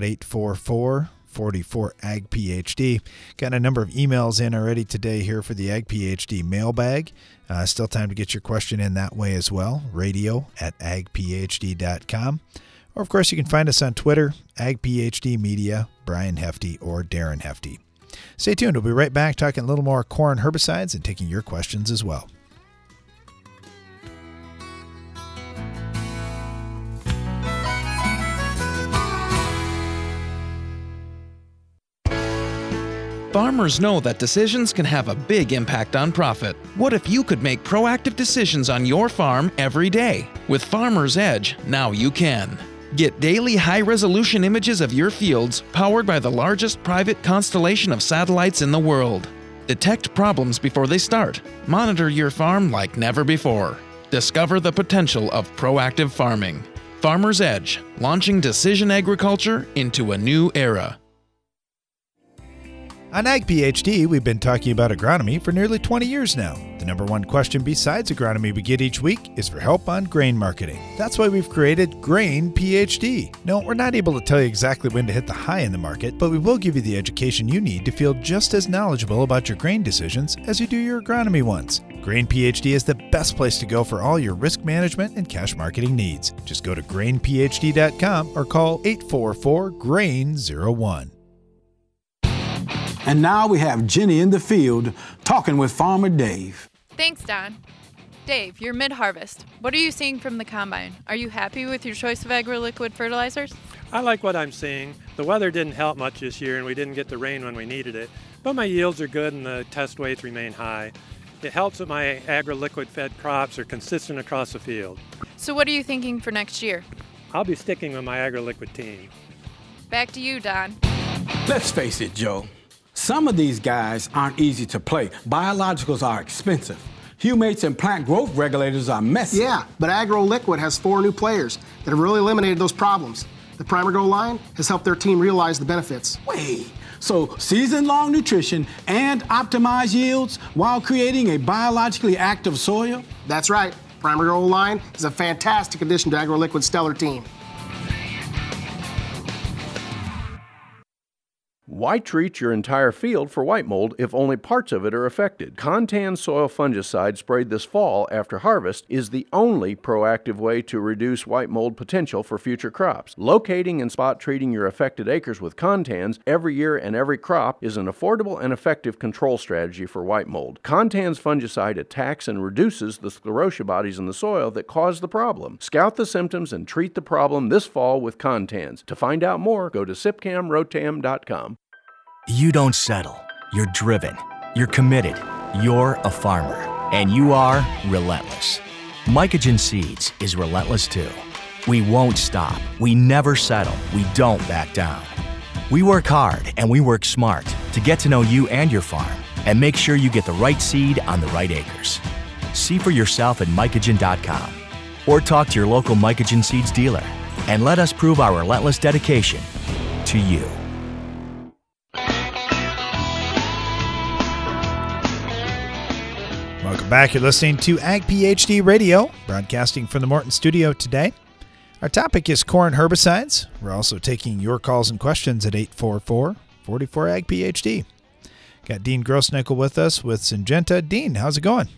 844-44-AG-PhD. Got a number of emails in already today here for the Ag PhD mailbag. Still time to get your question in that way as well. radio@agphd.com. Or, of course, you can find us on Twitter, Ag PhD Media, Brian Hefty, or Darren Hefty. Stay tuned. We'll be right back talking a little more corn herbicides and taking your questions as well. Farmers know that decisions can have a big impact on profit. What if you could make proactive decisions on your farm every day? With Farmer's Edge, now you can. Get daily high-resolution images of your fields powered by the largest private constellation of satellites in the world. Detect problems before they start. Monitor your farm like never before. Discover the potential of proactive farming. Farmer's Edge, launching decision agriculture into a new era. On Ag PhD, we've been talking about agronomy for nearly 20 years now. The number one question besides agronomy we get each week is for help on grain marketing. That's why we've created Grain PhD. No, we're not able to tell you exactly when to hit the high in the market, but we will give you the education you need to feel just as knowledgeable about your grain decisions as you do your agronomy ones. Grain PhD is the best place to go for all your risk management and cash marketing needs. Just go to grainphd.com or call 844-GRAIN-01. And now we have Jenny in the field talking with Farmer Dave. Thanks, Don. Dave, you're mid-harvest. What are you seeing from the combine? Are you happy with your choice of agri-liquid fertilizers? I like what I'm seeing. The weather didn't help much this year and we didn't get the rain when we needed it, but my yields are good and the test weights remain high. It helps that my agri-liquid fed crops are consistent across the field. So what are you thinking for next year? I'll be sticking with my agri-liquid team. Back to you, Don. Let's face it, Joe. Some of these guys aren't easy to play. Biologicals are expensive. Humates and plant growth regulators are messy. Yeah, but AgroLiquid has 4 new players that have really eliminated those problems. The Primer Go line has helped their team realize the benefits. Wait, so season-long nutrition and optimized yields while creating a biologically active soil? That's right. Primer Go line is a fantastic addition to AgroLiquid's stellar team. Why treat your entire field for white mold if only parts of it are affected? Contan soil fungicide sprayed this fall after harvest is the only proactive way to reduce white mold potential for future crops. Locating and spot treating your affected acres with Contans every year and every crop is an affordable and effective control strategy for white mold. Contan's fungicide attacks and reduces the sclerotia bodies in the soil that cause the problem. Scout the symptoms and treat the problem this fall with Contans. To find out more, go to sipcamrotam.com. You don't settle. You're driven. You're committed. You're a farmer. And you are relentless. Mycogen Seeds is relentless too. We won't stop. We never settle. We don't back down. We work hard and we work smart to get to know you and your farm and make sure you get the right seed on the right acres. See for yourself at mycogen.com or talk to your local Mycogen Seeds dealer and let us prove our relentless dedication to you. Welcome back. You're listening to Ag PhD Radio, broadcasting from the Morton studio today. Our topic is corn herbicides. We're also taking your calls and questions at 844-44-AG-PhD. Got Dean Grossnickel with us with Syngenta. Dean, how's it going?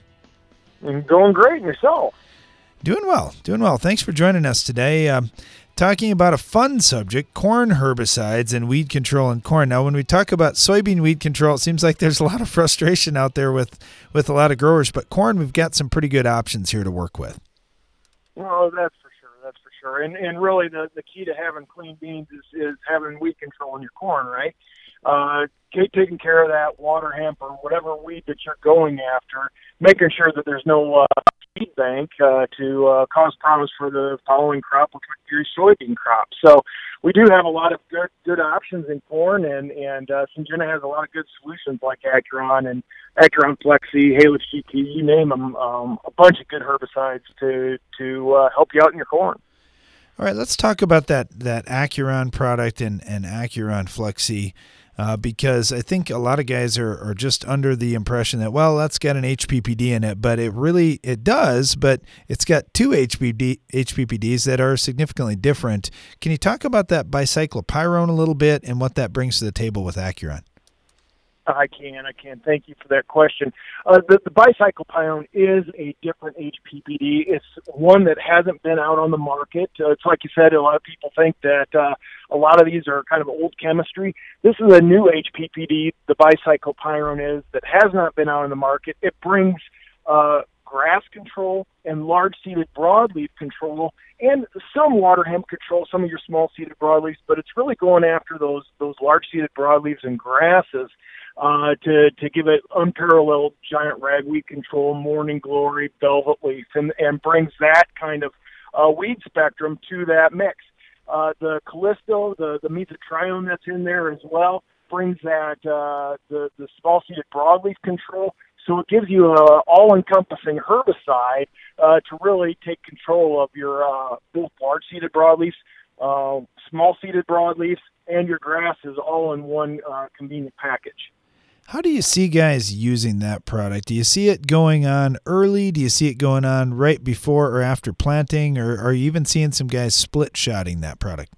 Going great. And yourself? Doing well. Thanks for joining us today. Talking about a fun subject, corn herbicides and weed control in corn. Now, when we talk about soybean weed control, it seems like there's a lot of frustration out there with a lot of growers. But corn, we've got some pretty good options here to work with. Well, that's for sure. And really, the key to having clean beans is having weed control in your corn, right? Taking care of that water hemp or whatever weed that you're going after, making sure that there's no seed bank to cause problems for the following crop, which would be your soybean crop. So we do have a lot of good options in corn, and Syngenta has a lot of good solutions like Acuron and Acuron Flexi, Halix GT, you name them, a bunch of good herbicides to help you out in your corn. All right, let's talk about that Acuron product and Acuron Flexi. Because I think a lot of guys are just under the impression that, well, that's got an HPPD in it, but it does, but it's got two HPPDs that are significantly different. Can you talk about that bicyclopyrone a little bit and what that brings to the table with Acuron? I can. Thank you for that question. The bicyclopyrone is a different HPPD. It's one that hasn't been out on the market. It's like you said, a lot of people think that a lot of these are kind of old chemistry. This is a new HPPD, the bicyclopyrone is, that has not been out on the market. It brings grass control and large-seeded broadleaf control and some water hemp control, some of your small-seeded broadleaves, but it's really going after those large-seeded broadleaves and grasses to give it unparalleled giant ragweed control, morning glory, velvet leaf, and brings that kind of weed spectrum to that mix. The Callisto, the mesotrione that's in there as well, brings that the small-seeded broadleaf control. So it gives you an all-encompassing herbicide to really take control of your both large-seeded broadleaves, small-seeded broadleaves, and your grasses all in one convenient package. How do you see guys using that product? Do you see it going on early? Do you see it going on right before or after planting? Or are you even seeing some guys split-shotting that product?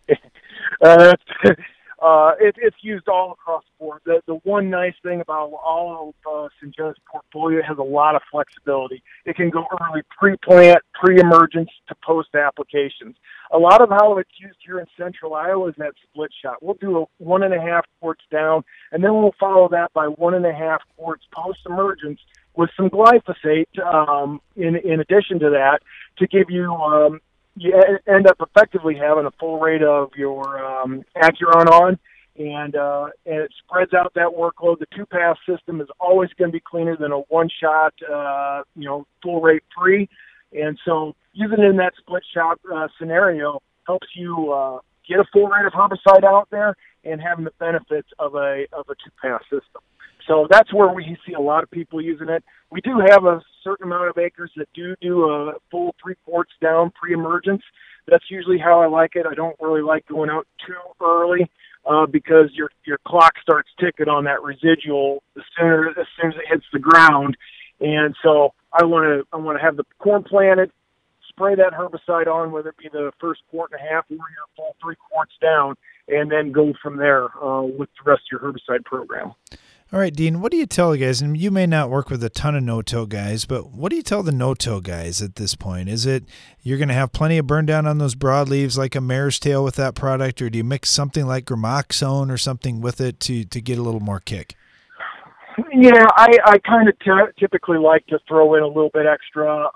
It's used all across the board. The one nice thing about all of Syngenta's portfolio, it has a lot of flexibility. It can go early pre-plant, pre-emergence to post-applications. A lot of how it's used here in central Iowa is that split shot. We'll do a 1.5 quarts down, and then we'll follow that by 1.5 quarts post-emergence with some glyphosate in addition to that to give you you end up effectively having a full rate of your Acuron on, and it spreads out that workload. The two-pass system is always going to be cleaner than a one-shot, full rate free, and so using it in that split shot scenario helps you get a full rate of herbicide out there and having the benefits of a two-pass system. So that's where we see a lot of people using it. We do have a certain amount of acres that do a full 3 quarts down pre-emergence. That's usually how I like it. I don't really like going out too early because your clock starts ticking on that residual as soon as it hits the ground. And so I want to have the corn planted, spray that herbicide on, whether it be the first quart and a half or your full 3 quarts down, and then go from there with the rest of your herbicide program. All right, Dean, what do you tell the guys? And you may not work with a ton of no-till guys, but what do you tell the no-till guys at this point? Is it you're going to have plenty of burn down on those broadleaves like a mare's tail with that product, or do you mix something like Gramoxone or something with it to get a little more kick? Yeah, I kind of typically like to throw in a little bit extra,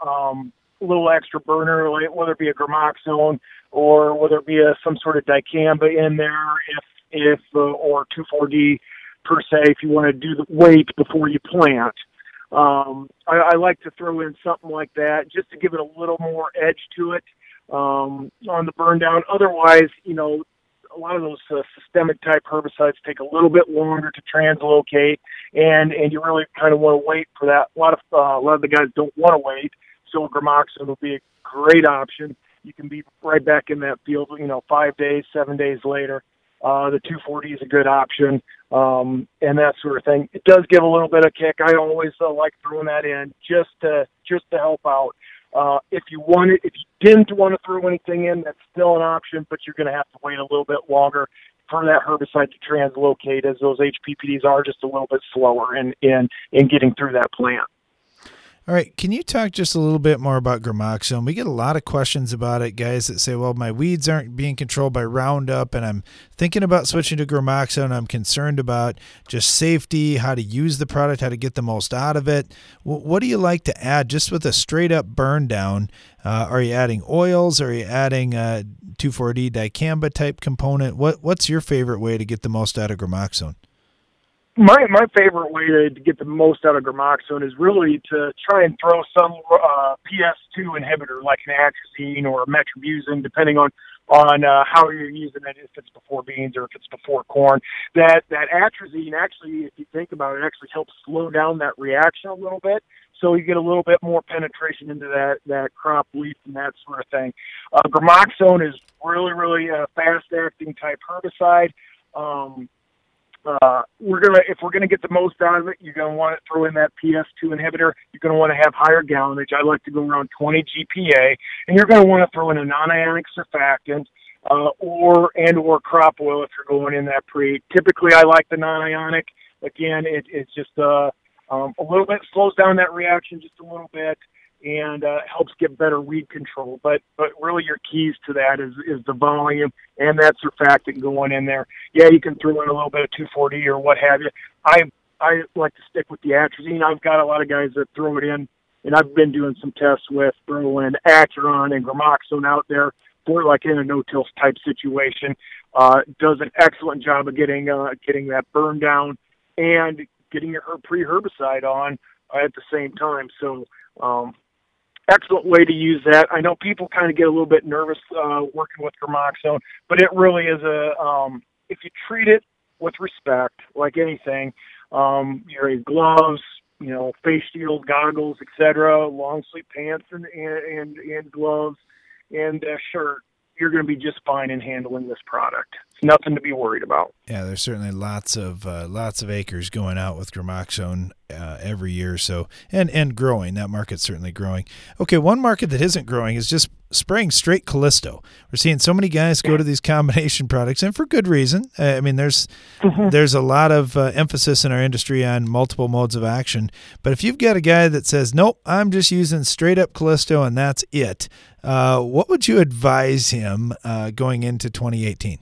burner, like whether it be a Gramoxone or whether it be some sort of dicamba in there, or 2,4-D. Per se, if you want to do the weight before you plant. I like to throw in something like that just to give it a little more edge to it on the burn down. Otherwise, a lot of those systemic type herbicides take a little bit longer to translocate, and you really kind of want to wait for that. A lot of the guys don't want to wait, so Gramoxone will be a great option. You can be right back in that field, 5 days, 7 days later. The 2,4-D is a good option, and that sort of thing. It does give a little bit of kick. I always like throwing that in just to help out. If you didn't want to throw anything in, that's still an option, but you're going to have to wait a little bit longer for that herbicide to translocate, as those HPPDs are just a little bit slower in getting through that plant. All right, can you talk just a little bit more about Gramoxone? We get a lot of questions about it, guys that say, well, my weeds aren't being controlled by Roundup, and I'm thinking about switching to Gramoxone. I'm concerned about just safety, how to use the product, how to get the most out of it. What do you like to add just with a straight-up burn down? Are you adding oils? Are you adding a 2,4-D dicamba type component? What's your favorite way to get the most out of Gramoxone? My favorite way to get the most out of Gramoxone is really to try and throw some PS2 inhibitor like an atrazine or a metribuzin, depending on how you're using it, if it's before beans or if it's before corn. That atrazine, actually, if you think about it, actually helps slow down that reaction a little bit, so you get a little bit more penetration into that crop leaf and that sort of thing. Gramoxone is really, really a fast-acting type herbicide. If we're gonna get the most out of it, you're gonna want to throw in that PS2 inhibitor. You're gonna want to have higher gallonage. I like to go around 20 GPa, and you're gonna want to throw in a non-ionic surfactant or crop oil if you're going in that pre. Typically, I like the non-ionic. Again, it's just a little bit slows down that reaction just a little bit, and helps get better weed control. But really your keys to that is the volume and that surfactant going in there. Yeah, you can throw in a little bit of 2,4-D or what have you. I like to stick with the atrazine. I've got a lot of guys that throw it in, and I've been doing some tests with throwing Acheron and Gramoxone out there for like in a no-till type situation. Does an excellent job of getting that burn down and getting your pre-herbicide on at the same time. So excellent way to use that. I know people kind of get a little bit nervous working with Gramoxone, but it really is if you treat it with respect, like anything, your gloves, face shield, goggles, etc., long sleeve pants and gloves and shirt, you're going to be just fine in handling this product. It's nothing to be worried about. Yeah, there's certainly lots of acres going out with Gramoxone every year, so and growing. That market's certainly growing. Okay, one market that isn't growing is just spraying straight Callisto. We're seeing so many guys go to these combination products, and for good reason. I mean, there's a lot of emphasis in our industry on multiple modes of action. But if you've got a guy that says, nope, I'm just using straight up Callisto and that's it, what would you advise him going into 2018?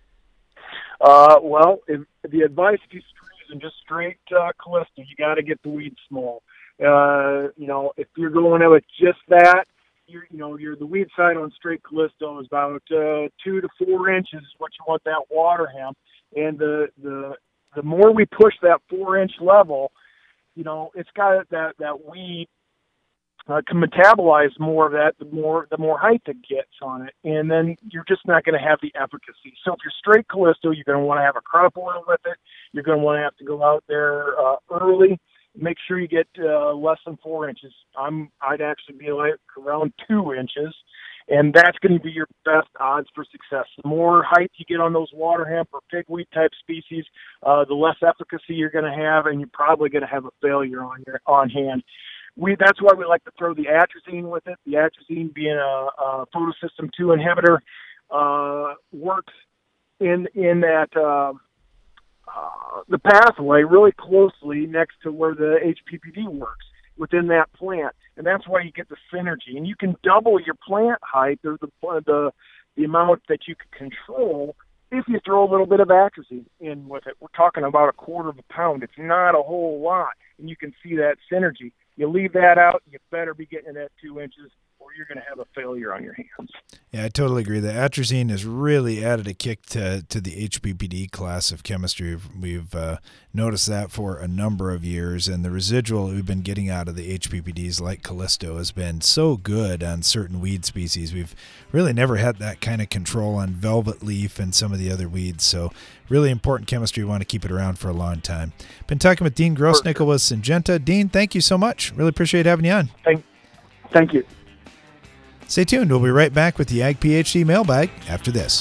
Well, if the advice is using just straight Callisto, you got to get the weed small. If you're going with just that, the weed side on straight Callisto is about 2 to 4 inches is what you want that water hemp, and the more we push that 4-inch level, it's got that weed can metabolize more of that, the more height it gets on it, and then you're just not going to have the efficacy. So if you're straight Callisto, you're going to want to have a crop oil with it. You're going to want to have to go out there early. Make sure you get less than 4 inches. I'd actually be like around 2 inches, and that's going to be your best odds for success. The more height you get on those water hemp or pigweed type species, the less efficacy you're going to have, and you're probably going to have a failure on hand. That's why we like to throw the atrazine with it. The atrazine being a photosystem 2 inhibitor works in that the pathway really closely next to where the HPPD works within that plant, and that's why you get the synergy. And you can double your plant height, or the amount that you can control, if you throw a little bit of atrazine in with it. We're talking about 1/4 pound. It's not a whole lot, and you can see that synergy. You leave that out, you better be getting it at 2 inches, or you're going to have a failure on your hands. Yeah, I totally agree. The atrazine has really added a kick to the HPPD class of chemistry. We've noticed that for a number of years, and the residual we've been getting out of the HPPDs like Callisto has been so good on certain weed species. We've really never had that kind of control on velvet leaf and some of the other weeds, so really important chemistry. We want to keep it around for a long time. Been talking with Dean Grossnickel with Syngenta. Dean, thank you so much. Really appreciate having you on. Thank you. Stay tuned. We'll be right back with the Ag PhD mailbag after this.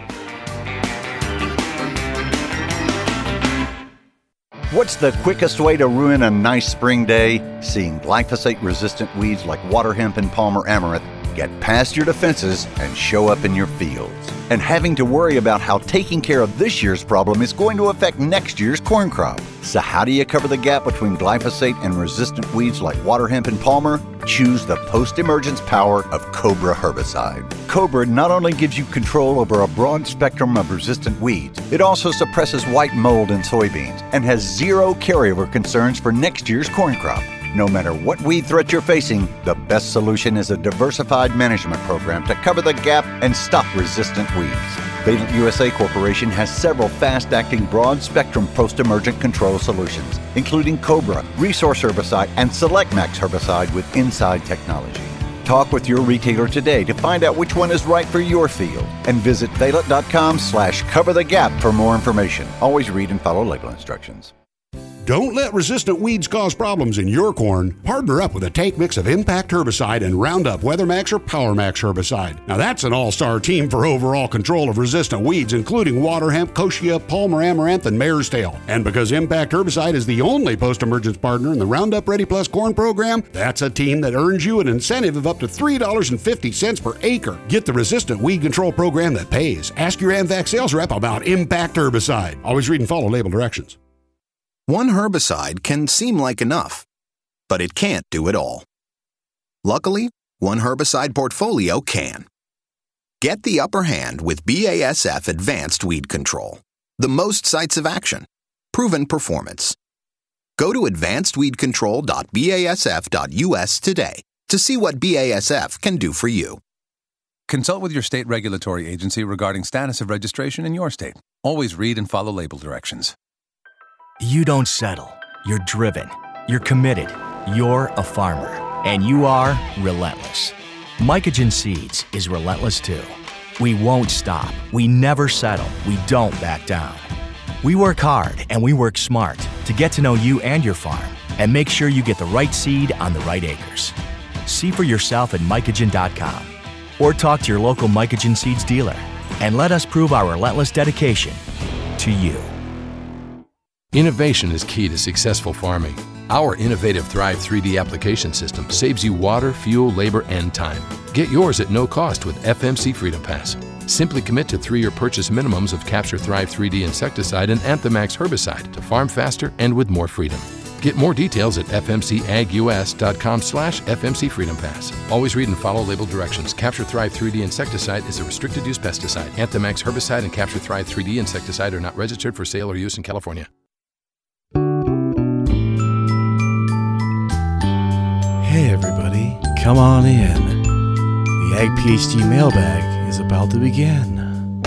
What's the quickest way to ruin a nice spring day? Seeing glyphosate-resistant weeds like water hemp and Palmer amaranth get past your defenses and show up in your fields. And having to worry about how taking care of this year's problem is going to affect next year's corn crop. So how do you cover the gap between glyphosate and resistant weeds like water hemp and Palmer? Choose the post-emergence power of Cobra herbicide. Cobra not only gives you control over a broad spectrum of resistant weeds, it also suppresses white mold in soybeans and has zero carryover concerns for next year's corn crop. No matter what weed threat you're facing, the best solution is a diversified management program to cover the gap and stop resistant weeds. Valent USA Corporation has several fast-acting, broad-spectrum post-emergent control solutions, including Cobra, Resource Herbicide, and Select Max Herbicide with Inside technology. Talk with your retailer today to find out which one is right for your field, and visit valent.com/coverthegap for more information. Always read and follow label instructions. Don't let resistant weeds cause problems in your corn. Partner up with a tank mix of Impact Herbicide and Roundup WeatherMax or PowerMax Herbicide. Now that's an all-star team for overall control of resistant weeds, including water hemp, kochia, Palmer amaranth, and mare's tail. And because Impact Herbicide is the only post-emergence partner in the Roundup Ready Plus corn program, that's a team that earns you an incentive of up to $3.50 per acre. Get the resistant weed control program that pays. Ask your AMVAC sales rep about Impact Herbicide. Always read and follow label directions. One herbicide can seem like enough, but it can't do it all. Luckily, one herbicide portfolio can. Get the upper hand with BASF Advanced Weed Control. The most sites of action. Proven performance. Go to advancedweedcontrol.basf.us today to see what BASF can do for you. Consult with your state regulatory agency regarding status of registration in your state. Always read and follow label directions. You don't settle. You're driven. You're committed. You're a farmer. And you are relentless. Mycogen Seeds is relentless too. We won't stop. We never settle. We don't back down. We work hard and we work smart to get to know you and your farm and make sure you get the right seed on the right acres. See for yourself at mycogen.com or talk to your local Mycogen Seeds dealer and let us prove our relentless dedication to you. Innovation is key to successful farming. Our innovative Thrive 3D application system saves you water, fuel, labor, and time. Get yours at no cost with FMC Freedom Pass. Simply commit to 3-year purchase minimums of Capture Thrive 3D insecticide and Anthemax herbicide to farm faster and with more freedom. Get more details at fmcagus.com/FMC Freedom Pass. Always read and follow label directions. Capture Thrive 3D insecticide is a restricted use pesticide. Anthemax herbicide and Capture Thrive 3D insecticide are not registered for sale or use in California. Hey everybody, come on in. The Ag PhD mailbag is about to begin.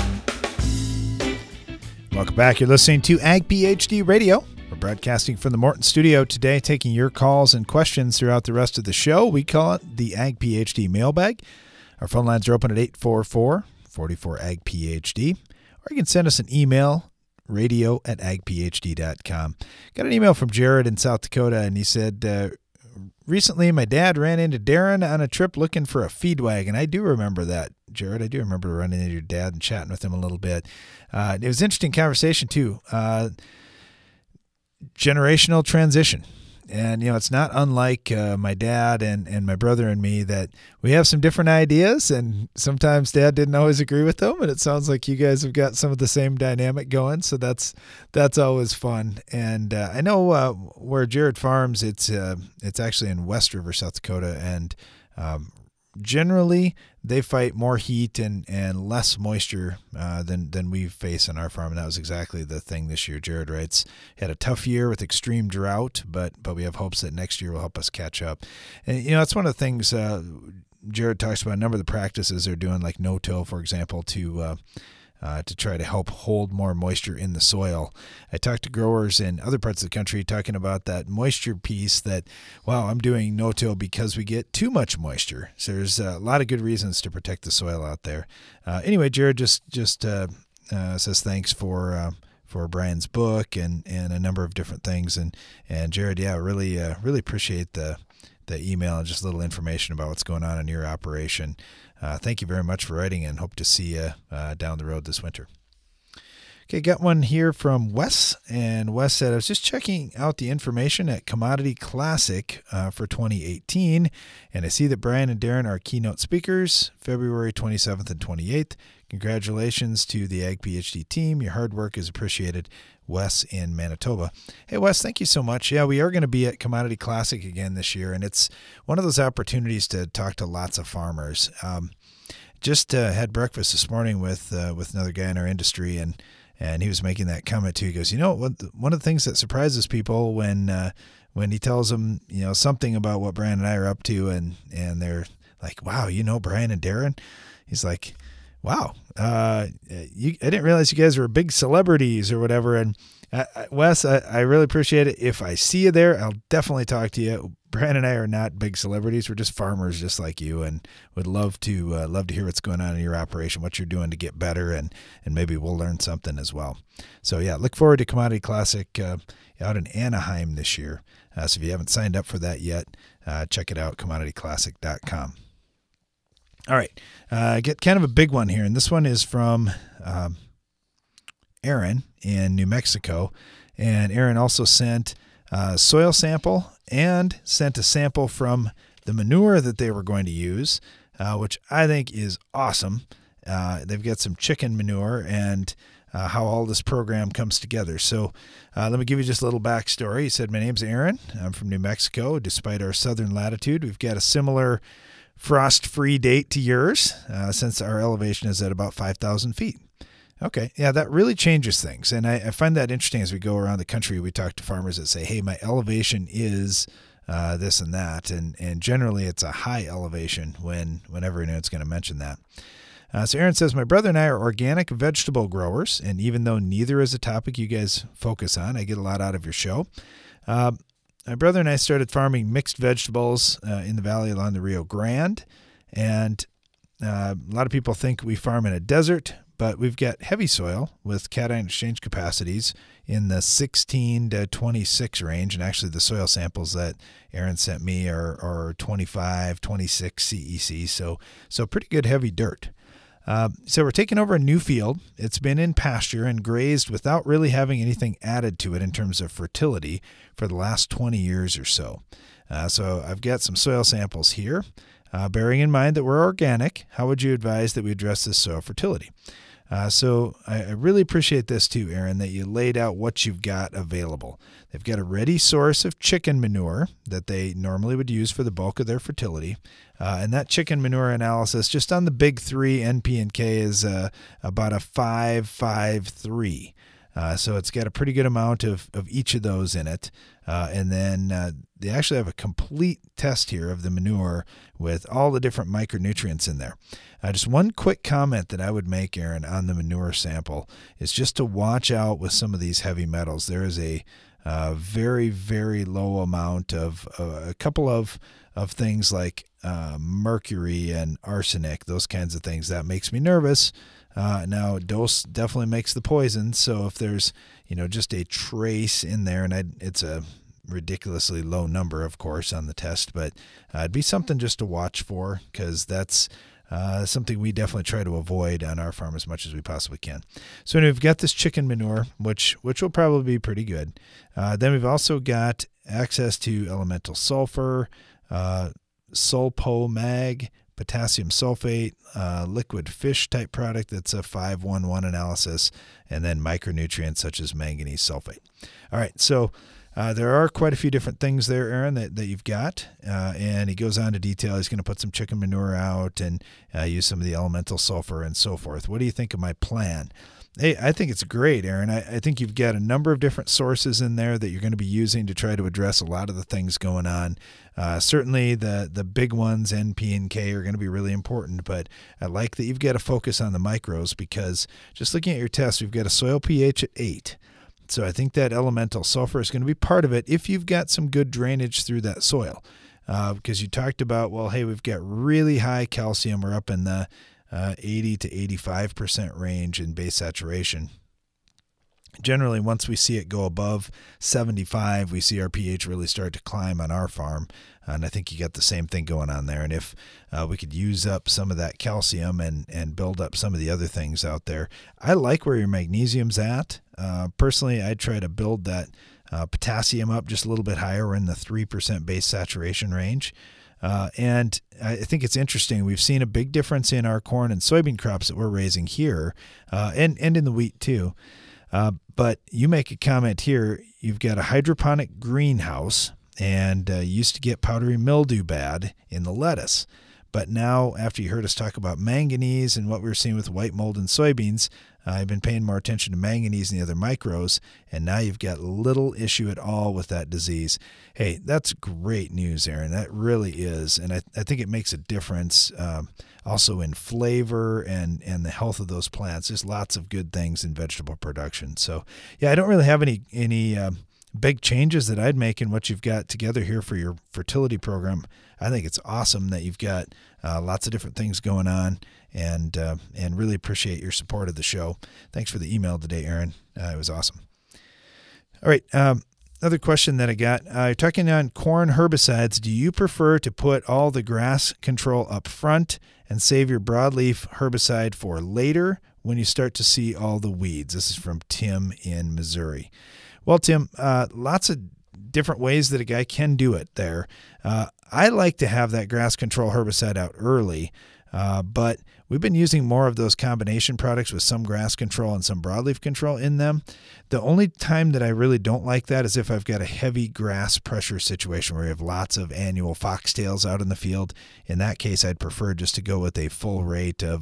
Welcome back. You're listening to Ag PhD Radio. We're broadcasting from the Morton studio today, taking your calls and questions throughout the rest of the show. We call it the Ag PhD mailbag. Our phone lines are open at 844-44-AG-PhD, or you can send us an email, radio@agphd.com. Got an email from Jared in South Dakota, and he said, recently, my dad ran into Darren on a trip looking for a feed wagon. I do remember that, Jared. I do remember running into your dad and chatting with him a little bit. It was an interesting conversation, too. Generational transition. And, it's not unlike my dad and my brother and me that we have some different ideas, and sometimes Dad didn't always agree with them, and it sounds like you guys have got some of the same dynamic going, so that's always fun. And I know where Jared farms, it's actually in West River, South Dakota, and generally they fight more heat and less moisture than we face on our farm, and that was exactly the thing this year. Jared writes, had a tough year with extreme drought, but we have hopes that next year will help us catch up. And that's one of the things Jared talks about. A number of the practices they're doing, like no-till, for example, to try to help hold more moisture in the soil. I talked to growers in other parts of the country talking about that moisture piece, that, wow, I'm doing no-till because we get too much moisture. So there's a lot of good reasons to protect the soil out there. Anyway, Jared just says thanks for Brian's book and a number of different things. And Jared, really appreciate the email and just a little information about what's going on in your operation. Thank you very much for writing, and hope to see you down the road this winter. Okay, got one here from Wes, and Wes said, I was just checking out the information at Commodity Classic for 2018, and I see that Brian and Darren are keynote speakers, February 27th and 28th. Congratulations to the Ag PhD team. Your hard work is appreciated. Wes in Manitoba. Hey, Wes, thank you so much. Yeah, we are going to be at Commodity Classic again this year, and it's one of those opportunities to talk to lots of farmers. Just had breakfast this morning with another guy in our industry, and he was making that comment too. He goes, one of the things that surprises people when he tells them, something about what Brian and I are up to, and they're like, wow, Brian and Darren? He's like, wow, I didn't realize you guys were big celebrities or whatever. And Wes, I really appreciate it. If I see you there, I'll definitely talk to you. Brian and I are not big celebrities. We're just farmers just like you, and would love to hear what's going on in your operation, what you're doing to get better, and maybe we'll learn something as well. So yeah, look forward to Commodity Classic out in Anaheim this year. So if you haven't signed up for that yet, check it out, commodityclassic.com. All right, get kind of a big one here, and this one is from Aaron in New Mexico. And Aaron also sent a soil sample and sent a sample from the manure that they were going to use, which I think is awesome. They've got some chicken manure and how all this program comes together. So let me give you just a little backstory. He said, my name's Aaron. I'm from New Mexico. Despite our southern latitude, we've got a similar frost-free date to yours, since our elevation is at about 5,000 feet. Okay, yeah, that really changes things. And I find that interesting as we go around the country. We talk to farmers that say, hey, my elevation is this and that. And generally it's a high elevation whenever anyone's going to mention that. So Aaron says, my brother and I are organic vegetable growers, and even though neither is a topic you guys focus on, I get a lot out of your show. My brother and I started farming mixed vegetables in the valley along the Rio Grande, and a lot of people think we farm in a desert, but we've got heavy soil with cation exchange capacities in the 16 to 26 range, and actually the soil samples that Aaron sent me are 25, 26 CEC, so pretty good heavy dirt. So we're taking over a new field. It's been in pasture and grazed without really having anything added to it in terms of fertility for the last 20 years or so. So I've got some soil samples here. Bearing in mind that we're organic, how would you advise that we address this soil fertility? So I really appreciate this too, Aaron, that you laid out what you've got available. They've got a ready source of chicken manure that they normally would use for the bulk of their fertility. And that chicken manure analysis, just on the big three, NP and K, is about a 5.53. So it's got a pretty good amount of each of those in it. And then they actually have a complete test here of the manure with all the different micronutrients in there. Just one quick comment that I would make, Aaron, on the manure sample is just to watch out with some of these heavy metals. There is a very, very low amount of a couple of things like mercury and arsenic, those kinds of things. That makes me nervous. Now, dose definitely makes the poison. So if there's, just a trace in there, and it's a ridiculously low number, of course, on the test, but it'd be something just to watch for, because that's something we definitely try to avoid on our farm as much as we possibly can. So we've got this chicken manure, which will probably be pretty good. Then we've also got access to elemental sulfur, Sulpo Mag, potassium sulfate, liquid fish type product that's a 5-1-1 analysis, and then micronutrients such as manganese sulfate. All right, so there are quite a few different things there, Aaron, that you've got, and he goes on to detail. He's going to put some chicken manure out and use some of the elemental sulfur and so forth. What do you think of my plan? Hey, I think it's great, Aaron. I think you've got a number of different sources in there that you're going to be using to try to address a lot of the things going on. Certainly the big ones, NP and K, are going to be really important, but I like that you've got to focus on the micros because just looking at your test, we've got a soil pH at 8. So I think that elemental sulfur is going to be part of it if you've got some good drainage through that soil. Because you talked about, well, hey, we've got really high calcium. We're up in the 80 to 85% range in base saturation. Generally, once we see it go above 75, we see our pH really start to climb on our farm. And I think you got the same thing going on there. And if we could use up some of that calcium and build up some of the other things out there, I like where your magnesium's at. Personally, I'd try to build that potassium up just a little bit higher. We're in the 3% base saturation range. And I think it's interesting. We've seen a big difference in our corn and soybean crops that we're raising here, and in the wheat too. But you make a comment here. You've got a hydroponic greenhouse, and you used to get powdery mildew bad in the lettuce. But now, after you heard us talk about manganese and what we were seeing with white mold in soybeans, I've been paying more attention to manganese and the other micros, and now you've got little issue at all with that disease. Hey, that's great news, Aaron. That really is, and I think it makes a difference also in flavor and the health of those plants. There's lots of good things in vegetable production. So, yeah, I don't really have any big changes that I'd make in what you've got together here for your fertility program. I think it's awesome that you've got lots of different things going on, and really appreciate your support of the show. Thanks for the email today, Aaron. It was awesome. All right. Another question that I got. You're talking on corn herbicides. Do you prefer to put all the grass control up front and save your broadleaf herbicide for later when you start to see all the weeds? This is from Tim in Missouri. Well, Tim, lots of different ways that a guy can do it there. I like to have that grass control herbicide out early, but we've been using more of those combination products with some grass control and some broadleaf control in them. The only time that I really don't like that is if I've got a heavy grass pressure situation where we have lots of annual foxtails out in the field. In that case, I'd prefer just to go with a full rate of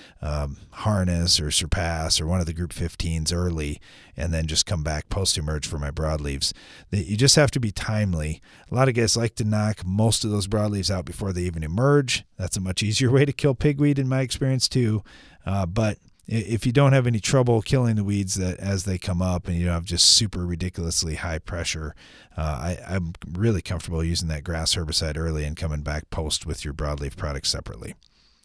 Harness or Surpass or one of the Group 15s early, and then just come back post-emerge for my broadleaves. You just have to be timely. A lot of guys like to knock most of those broadleaves out before they even emerge. That's a much easier way to kill pigweed in my experience too. But if you don't have any trouble killing the weeds that as they come up and you don't have just super ridiculously high pressure, I'm really comfortable using that grass herbicide early and coming back post with your broadleaf products separately.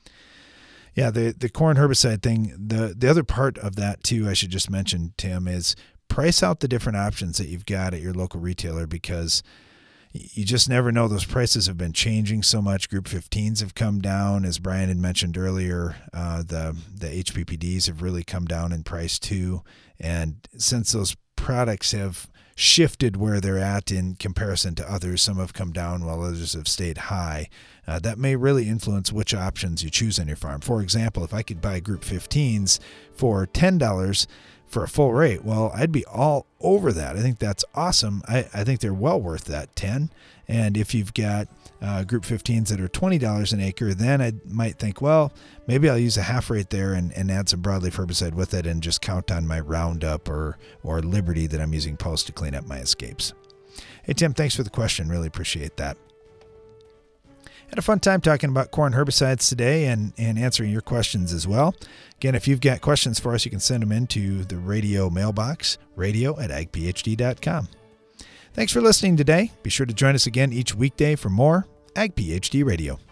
Yeah, the corn herbicide thing, the other part of that too, I should just mention, Tim, is price out the different options that you've got at your local retailer, because you just never know. Those prices have been changing so much. Group 15s have come down. As Brian had mentioned earlier, the HPPDs have really come down in price too. And since those products have shifted where they're at in comparison to others, some have come down while others have stayed high. That may really influence which options you choose on your farm. For example, if I could buy Group 15s for $10 for a full rate, well, I'd be all over that. I think that's awesome. I think they're well worth that 10. And if you've got Group 15s that are $20 an acre, then I might think, well, maybe I'll use a half rate there and add some broadleaf herbicide with it and just count on my Roundup or Liberty that I'm using post to clean up my escapes. Hey, Tim, thanks for the question. Really appreciate that. Had a fun time talking about corn herbicides today and answering your questions as well. Again, if you've got questions for us, you can send them into the radio mailbox, radio@agphd.com. Thanks for listening today. Be sure to join us again each weekday for more Ag PhD Radio.